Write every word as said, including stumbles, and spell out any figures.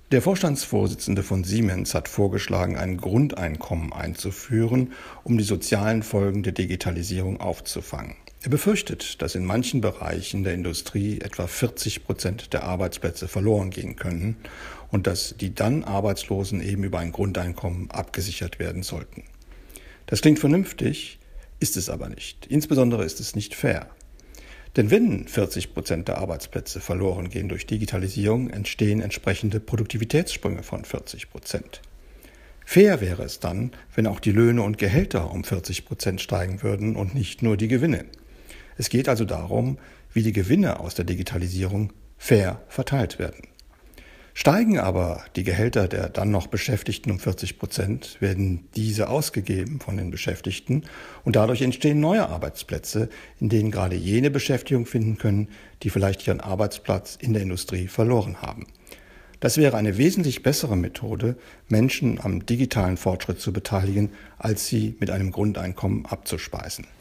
Der Vorstandsvorsitzende von Siemens hat vorgeschlagen, ein Grundeinkommen einzuführen, um die sozialen Folgen der Digitalisierung aufzufangen. Er befürchtet, dass in manchen Bereichen der Industrie etwa vierzig Prozent der Arbeitsplätze verloren gehen können und dass die dann Arbeitslosen eben über ein Grundeinkommen abgesichert werden sollten. Das klingt vernünftig, ist es aber nicht. Insbesondere ist es nicht fair. Denn wenn vierzig Prozent der Arbeitsplätze verloren gehen durch Digitalisierung, entstehen entsprechende Produktivitätssprünge von vierzig Prozent. Fair wäre es dann, wenn auch die Löhne und Gehälter um vierzig Prozent steigen würden und nicht nur die Gewinne. Es geht also darum, wie die Gewinne aus der Digitalisierung fair verteilt werden. Steigen aber die Gehälter der dann noch Beschäftigten um vierzig Prozent, werden diese ausgegeben von den Beschäftigten und dadurch entstehen neue Arbeitsplätze, in denen gerade jene Beschäftigung finden können, die vielleicht ihren Arbeitsplatz in der Industrie verloren haben. Das wäre eine wesentlich bessere Methode, Menschen am digitalen Fortschritt zu beteiligen, als sie mit einem Grundeinkommen abzuspeisen.